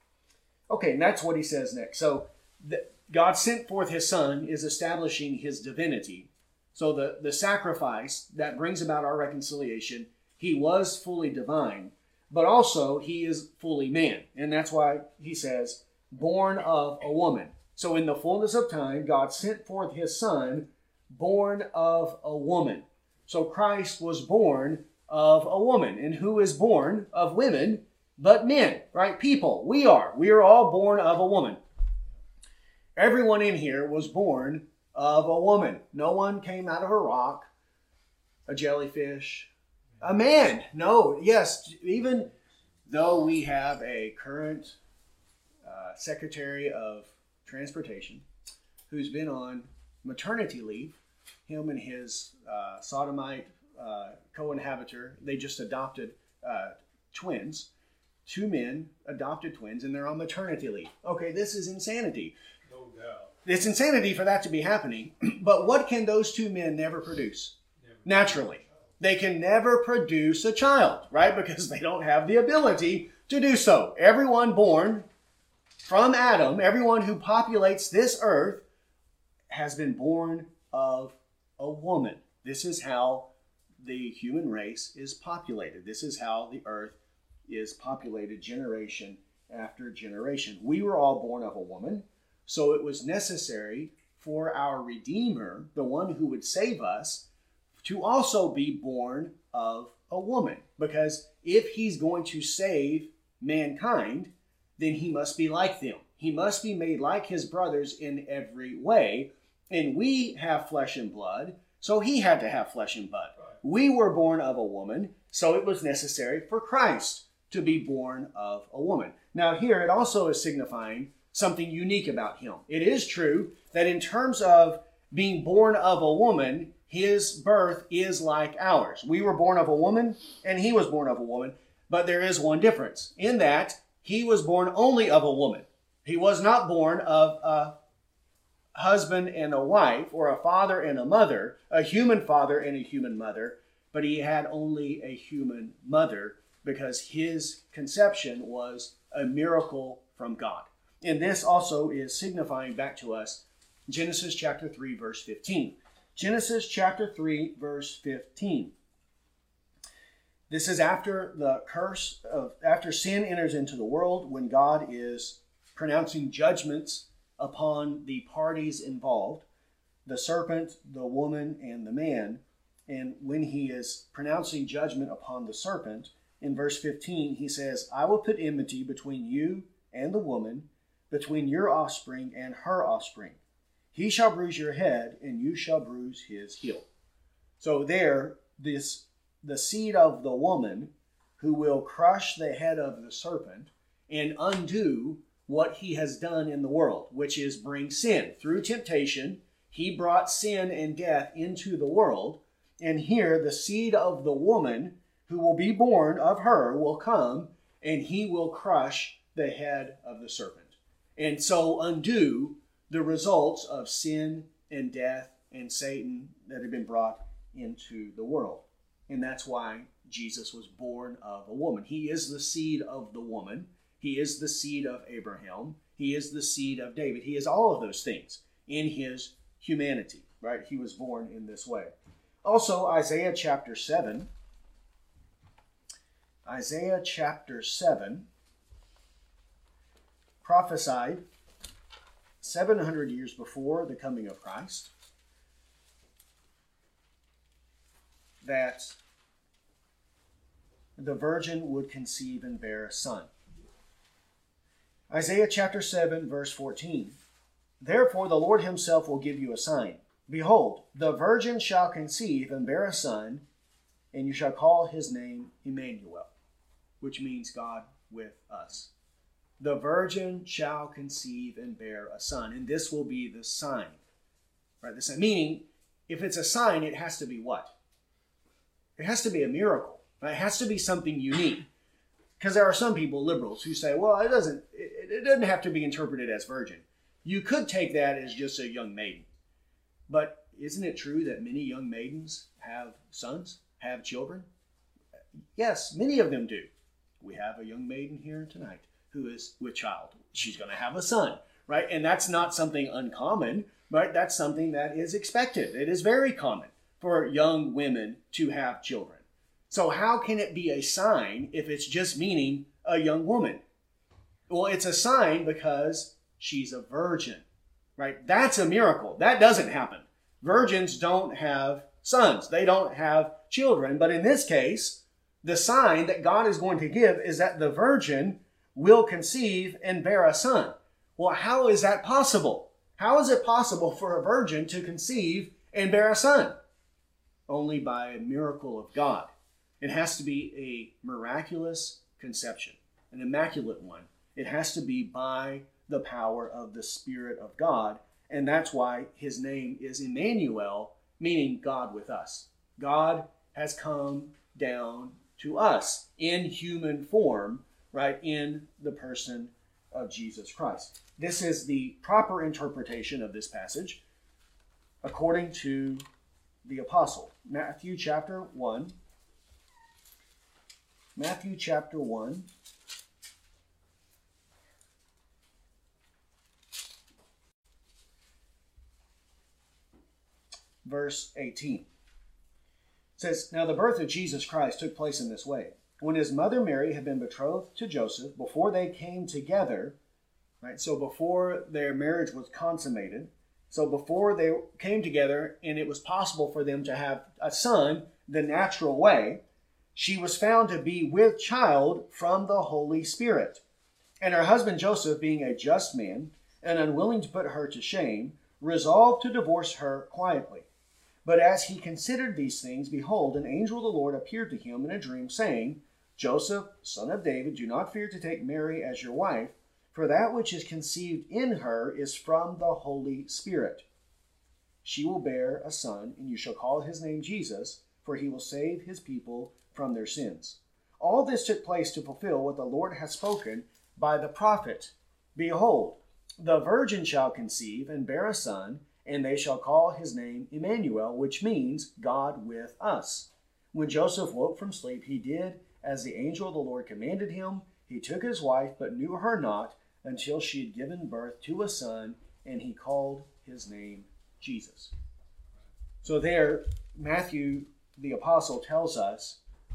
Okay, and that's what he says next. So God sent forth his Son is establishing his divinity. So the sacrifice that brings about our reconciliation, he was fully divine, but also he is fully man. And that's why he says, born of a woman. So in the fullness of time, God sent forth his Son, born of a woman. So Christ was born of a woman. And who is born of women but men, right? People. We are all born of a woman. Everyone in here was born of a woman. No one came out of a rock, a jellyfish, a man. No, yes, even though we have a current Secretary of Transportation who's been on maternity leave, him and his sodomite co-inhabitor, they just adopted twins. 2 men adopted twins, and they're on maternity leave. Okay, this is insanity. No doubt. It's insanity for that to be happening. But what can those 2 men never produce? Never. naturally. They can never produce a child, right? Because they don't have the ability to do so. Everyone born from Adam, everyone who populates this earth, has been born of a woman. This is how the human race is populated. This is how the earth is populated generation after generation. We were all born of a woman, so it was necessary for our Redeemer, the one who would save us, to also be born of a woman. Because if he's going to save mankind, then he must be like them. He must be made like his brothers in every way. And we have flesh and blood, so he had to have flesh and blood. We were born of a woman, so it was necessary for Christ to be born of a woman. Now here it also is signifying something unique about him. It is true that in terms of being born of a woman, his birth is like ours. We were born of a woman, and he was born of a woman, but there is one difference in that he was born only of a woman. He was not born of a husband and a wife, or a father and a mother, a human father and a human mother, but he had only a human mother because his conception was a miracle from God. And this also is signifying back to us Genesis chapter 3, verse 15. Genesis chapter 3, verse 15. This is after the curse of, after sin enters into the world, when God is pronouncing judgments upon the parties involved, the serpent, the woman, and the man. And when he is pronouncing judgment upon the serpent, in verse 15, he says, I will put enmity between you and the woman, between your offspring and her offspring. He shall bruise your head, and you shall bruise his heel. So there, the seed of the woman who will crush the head of the serpent and undo what he has done in the world, which is bring sin. Through temptation, he brought sin and death into the world. And here, the seed of the woman who will be born of her will come, and he will crush the head of the serpent. And so undo the results of sin and death and Satan that had been brought into the world. And that's why Jesus was born of a woman. He is the seed of the woman. He is the seed of Abraham. He is the seed of David. He is all of those things in his humanity, right? He was born in this way. Also, Isaiah chapter 7. Isaiah chapter 7 prophesied 700 years before the coming of Christ that the virgin would conceive and bear a son. Isaiah chapter 7, verse 14. Therefore the Lord himself will give you a sign. Behold, the virgin shall conceive and bear a son, and you shall call his name Emmanuel, which means God with us. The virgin shall conceive and bear a son, and this will be the sign. Right? The sign, meaning, if it's a sign, it has to be what? It has to be a miracle. Right? It has to be something unique. Because there are some people, liberals, who say, well, it doesn't have to be interpreted as virgin. You could take that as just a young maiden. But isn't it true that many young maidens have sons, have children? Yes, many of them do. We have a young maiden here tonight who is with child. She's going to have a son, right? And that's not something uncommon, right? That's something that is expected. It is very common for young women to have children. So how can it be a sign if it's just meaning a young woman? Well, it's a sign because she's a virgin, right? That's a miracle. That doesn't happen. Virgins don't have sons. They don't have children. But in this case, the sign that God is going to give is that the virgin will conceive and bear a son. Well, how is that possible? How is it possible for a virgin to conceive and bear a son? Only by a miracle of God. It has to be a miraculous conception, an immaculate one. It has to be by the power of the Spirit of God. And that's why his name is Emmanuel, meaning God with us. God has come down to us in human form, right, in the person of Jesus Christ. This is the proper interpretation of this passage according to the apostle. Matthew chapter 1. Matthew chapter 1. Verse 18. It says, "Now the birth of Jesus Christ took place in this way. When his mother Mary had been betrothed to Joseph, before they came together," right? So before their marriage was consummated, so before they came together and it was possible for them to have a son the natural way, she was found to be with child from the Holy Spirit. And her husband Joseph, being a just man and unwilling to put her to shame, resolved to divorce her quietly. But as he considered these things, behold, an angel of the Lord appeared to him in a dream, saying, Joseph, son of David, do not fear to take Mary as your wife, for that which is conceived in her is from the Holy Spirit. She will bear a son, and you shall call his name Jesus, for he will save his people from their sins. All this took place to fulfill what the Lord hath spoken by the prophet. Behold, the virgin shall conceive and bear a son, and they shall call his name Emmanuel, which means God with us. When Joseph woke from sleep, he did as the angel of the Lord commanded him. He took his wife, but knew her not until she had given birth to a son, and he called his name Jesus. So there, Matthew, the apostle, tells us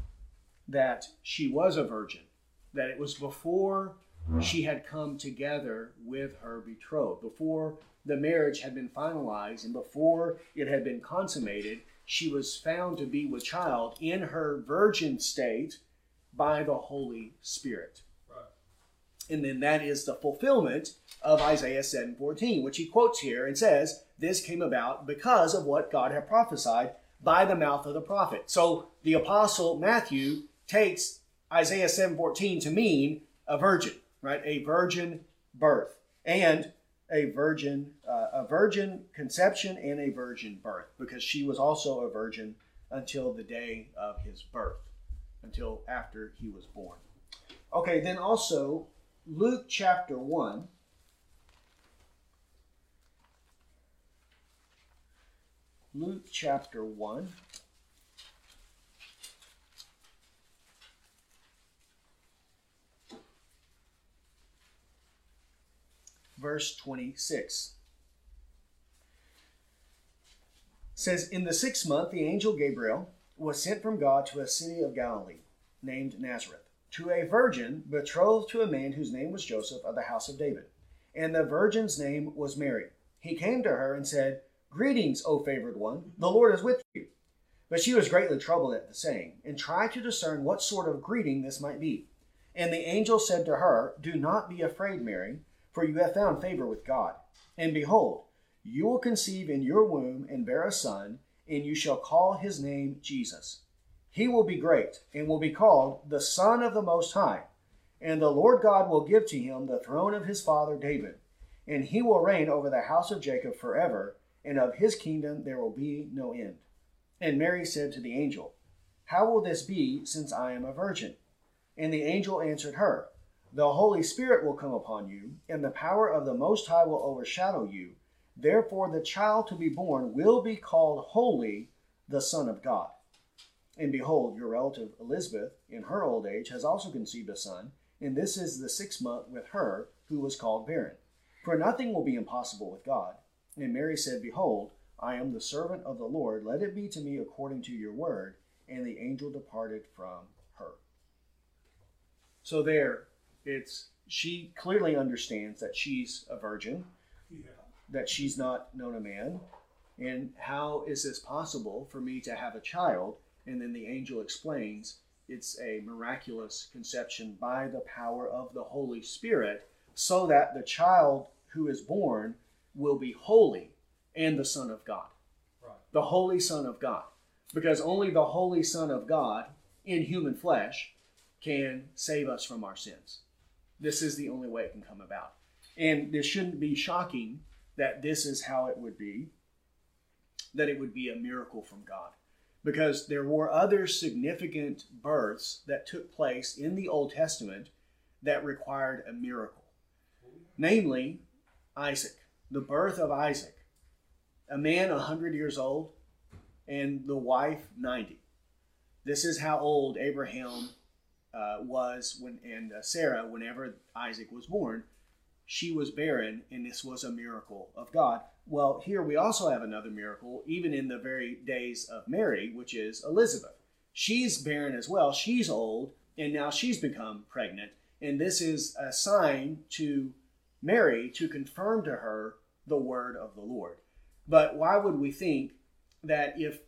that she was a virgin, that it was before she had come together with her betrothed, before the marriage had been finalized and before it had been consummated. She was found to be with child in her virgin state by the Holy Spirit. Right. And then that is the fulfillment of Isaiah 7:14, which he quotes here and says, this came about because of what God had prophesied by the mouth of the prophet. So the apostle Matthew takes Isaiah 7:14 to mean a virgin, right? A virgin birth and a virgin conception and a virgin birth, because she was also a virgin until the day of his birth, until after he was born. Okay, then also Luke chapter 1. Luke chapter 1. Verse 26 says, in the 6th month, the angel Gabriel was sent from God to a city of Galilee named Nazareth, to a virgin betrothed to a man whose name was Joseph of the house of David. And the virgin's name was Mary. He came to her and said, Greetings, O favored one, the Lord is with you. But she was greatly troubled at the saying, and tried to discern what sort of greeting this might be. And the angel said to her, Do not be afraid, Mary, for you have found favor with God. And behold, you will conceive in your womb and bear a son, and you shall call his name Jesus. He will be great, and will be called the Son of the Most High. And the Lord God will give to him the throne of his father David, and he will reign over the house of Jacob forever, and of his kingdom there will be no end. And Mary said to the angel, How will this be, since I am a virgin? And the angel answered her, The Holy Spirit will come upon you, and the power of the Most High will overshadow you. Therefore the child to be born will be called Holy, the Son of God. And behold, your relative Elizabeth, in her old age, has also conceived a son, and this is the 6th month with her, who was called barren. For nothing will be impossible with God. And Mary said, Behold, I am the servant of the Lord. Let it be to me according to your word. And the angel departed from her. So there, she clearly understands that she's a virgin, that she's not known a man. And how is this possible for me to have a child? And then the angel explains it's a miraculous conception by the power of the Holy Spirit, so that the child who is born will be holy and the Son of God. Right. The Holy Son of God. Because only the Holy Son of God in human flesh can save us from our sins. This is the only way it can come about. And this shouldn't be shocking that this is how it would be, that it would be a miracle from God. Because there were other significant births that took place in the Old Testament that required a miracle. Namely, Isaac, the birth of Isaac. A man 100 years old, and the wife 90. This is how old Abraham was and Sarah, whenever Isaac was born. She was barren, and this was a miracle of God. Well, here we also have another miracle, even in the very days of Mary, which is Elizabeth. She's barren as well. She's old, and now she's become pregnant. And this is a sign to Mary to confirm to her the word of the Lord. But why would we think that if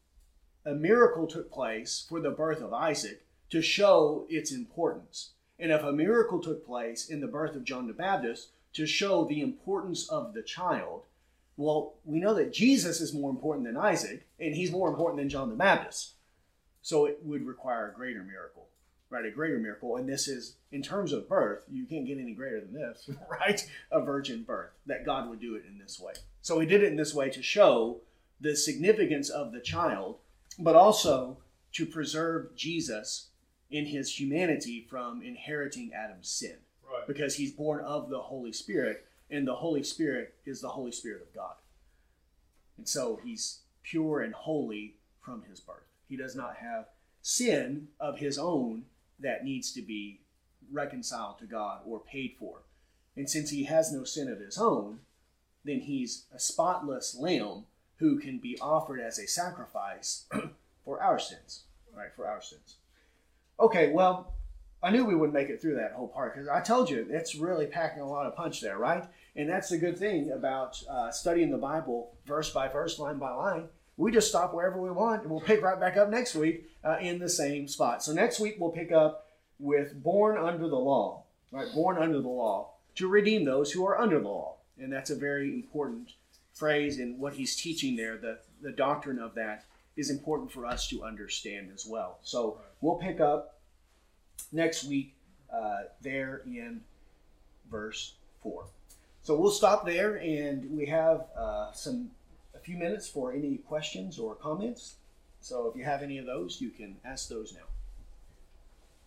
a miracle took place for the birth of Isaac to show its importance, and if a miracle took place in the birth of John the Baptist to show the importance of the child, well, we know that Jesus is more important than Isaac, and he's more important than John the Baptist. So it would require a greater miracle, right? A greater miracle. And this is, in terms of birth, you can't get any greater than this, right? A virgin birth, that God would do it in this way. So he did it in this way to show the significance of the child, but also to preserve Jesus in his humanity from inheriting Adam's sin. Right. Because he's born of the Holy Spirit, and the Holy Spirit is the Holy Spirit of God. And so he's pure and holy from his birth. He does not have sin of his own that needs to be reconciled to God or paid for. And since he has no sin of his own, then he's a spotless lamb who can be offered as a sacrifice for our sins, right? For our sins. Okay, well, I knew we wouldn't make it through that whole part because I told you it's really packing a lot of punch there, right? And that's the good thing about studying the Bible verse by verse, line by line. We just stop wherever we want, and we'll pick right back up next week in the same spot. So next week we'll pick up with born under the law, right? Born under the law to redeem those who are under the law. And that's a very important phrase in what he's teaching there. The doctrine of that is important for us to understand as well. So we'll pick up next week there in verse 4. So we'll stop there, and we have a few minutes for any questions or comments. So if you have any of those, you can ask those now.